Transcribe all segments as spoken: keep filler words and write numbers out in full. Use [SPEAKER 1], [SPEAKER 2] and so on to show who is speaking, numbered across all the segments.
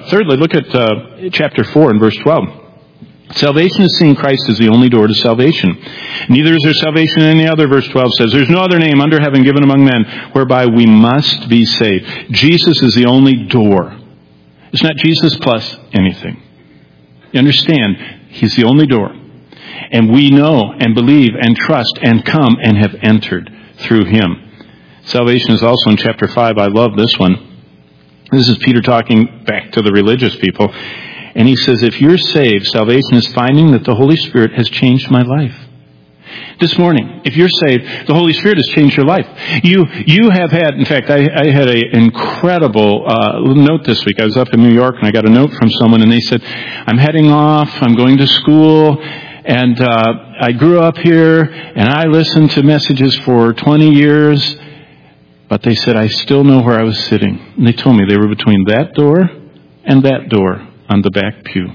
[SPEAKER 1] thirdly, look at uh, chapter four and verse twelve. Salvation is seeing Christ as the only door to salvation. Neither is there salvation in any other, verse twelve says. There's no other name under heaven given among men whereby we must be saved. Jesus is the only door. It's not Jesus plus anything. You understand? He's the only door. And we know and believe and trust and come and have entered through him. Salvation is also in chapter five. I love this one. This is Peter talking back to the religious people. And he says, if you're saved, salvation is finding that the Holy Spirit has changed my life. This morning, if you're saved, the Holy Spirit has changed your life. You you have had, in fact, I, I had an incredible uh, note this week. I was up in New York and I got a note from someone and they said, I'm heading off, I'm going to school, and uh, I grew up here and I listened to messages for twenty years, but they said, I still know where I was sitting. And they told me they were between that door and that door on the back pew.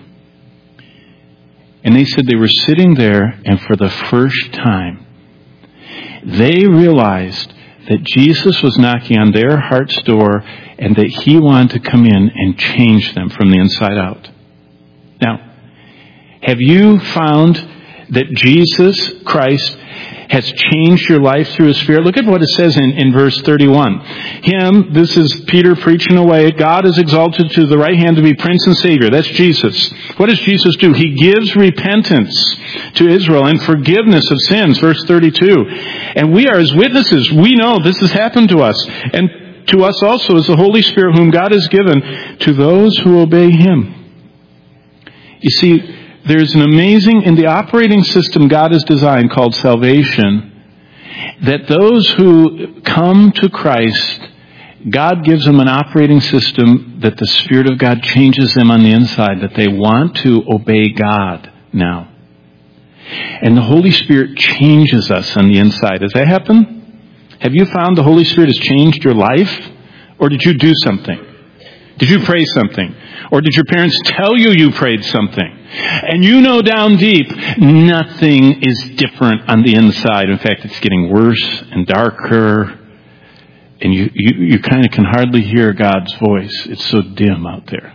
[SPEAKER 1] And they said they were sitting there, and for the first time, they realized that Jesus was knocking on their heart's door and that he wanted to come in and change them from the inside out. Now, have you found that Jesus Christ has changed your life through his Spirit? Look at what it says in, in verse thirty-one. Him, this is Peter preaching away, God is exalted to the right hand to be Prince and Savior. That's Jesus. What does Jesus do? He gives repentance to Israel and forgiveness of sins. Verse thirty-two. And we are his witnesses. We know this has happened to us. And to us also is the Holy Spirit whom God has given to those who obey him. You see, there's an amazing, in the operating system God has designed called salvation, that those who come to Christ, God gives them an operating system that the Spirit of God changes them on the inside, that they want to obey God now. And the Holy Spirit changes us on the inside. Has that happened? Have you found the Holy Spirit has changed your life? Or did you do something? Did you pray something? Or did your parents tell you you prayed something? And you know down deep, nothing is different on the inside. In fact, it's getting worse and darker. And you, you, you kind of can hardly hear God's voice. It's so dim out there.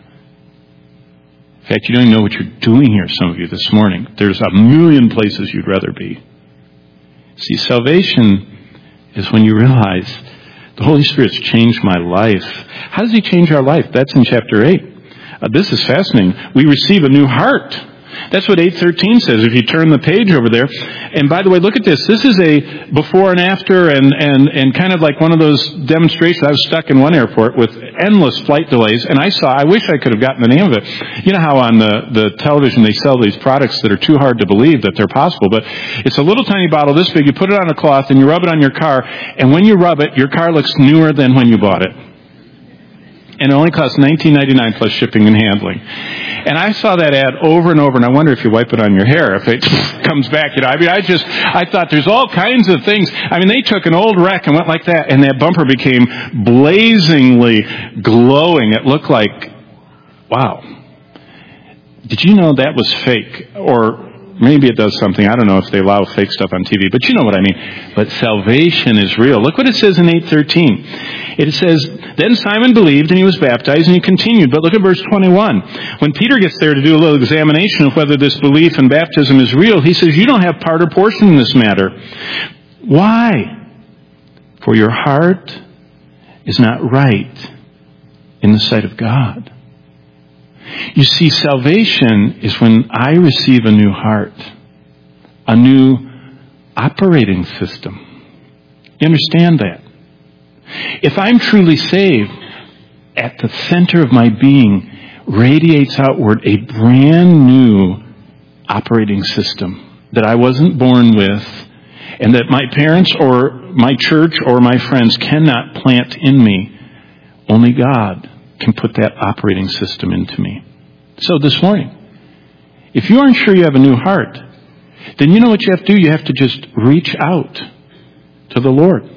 [SPEAKER 1] In fact, you don't even know what you're doing here, some of you, this morning. There's a million places you'd rather be. See, salvation is when you realize the Holy Spirit's changed my life. How does he change our life? That's in chapter eight. Uh, this is fascinating. We receive a new heart. That's what eight thirteen says, if you turn the page over there. And by the way, look at this. This is a before and after and, and, and kind of like one of those demonstrations. I was stuck in one airport with endless flight delays, and I saw, I wish I could have gotten the name of it. You know how on the, the television they sell these products that are too hard to believe that they're possible, but it's a little tiny bottle this big. You put it on a cloth and you rub it on your car, and when you rub it, your car looks newer than when you bought it. And it only costs nineteen ninety-nine plus shipping and handling. And I saw that ad over and over, and I wonder if you wipe it on your hair, if it comes back. You know, I mean, I just, I thought there's all kinds of things. I mean, they took an old wreck and went like that, and that bumper became blazingly glowing. It looked like, wow. Did you know that was fake? Or maybe it does something. I don't know if they allow fake stuff on T V, but you know what I mean. But salvation is real. Look what it says in eight thirteen. It says, then Simon believed and he was baptized and he continued. But look at verse twenty-one. When Peter gets there to do a little examination of whether this belief in baptism is real, he says, you don't have part or portion in this matter. Why? For your heart is not right in the sight of God. You see, salvation is when I receive a new heart, a new operating system. You understand that? If I'm truly saved, at the center of my being radiates outward a brand new operating system that I wasn't born with, and that my parents or my church or my friends cannot plant in me. Only God can put that operating system into me. So this morning, if you aren't sure you have a new heart, then you know what you have to do? You have to just reach out to the Lord.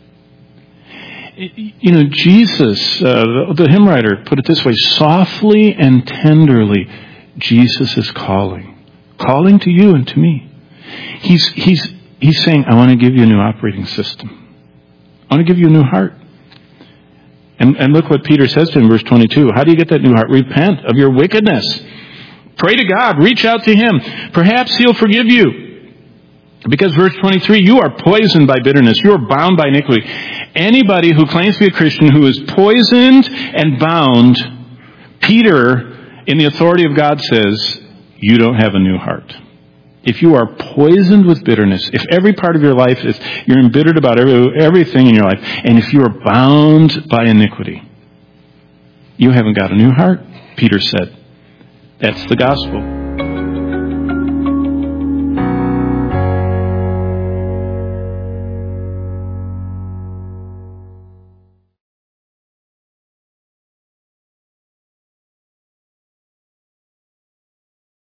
[SPEAKER 1] You know, Jesus, uh, the, the hymn writer put it this way, softly and tenderly, Jesus is calling. Calling to you and to me. He's, he's, he's saying, I want to give you a new operating system. I want to give you a new heart. And And, and look what Peter says to him in verse twenty-two. How do you get that new heart? Repent of your wickedness. Pray to God. Reach out to Him. Perhaps He'll forgive you. Because verse twenty-three, you are poisoned by bitterness. You are bound by iniquity. Anybody who claims to be a Christian who is poisoned and bound, Peter, in the authority of God, says, you don't have a new heart. If you are poisoned with bitterness, if every part of your life is, you're embittered about every, everything in your life, and if you are bound by iniquity, you haven't got a new heart, Peter said. That's the gospel.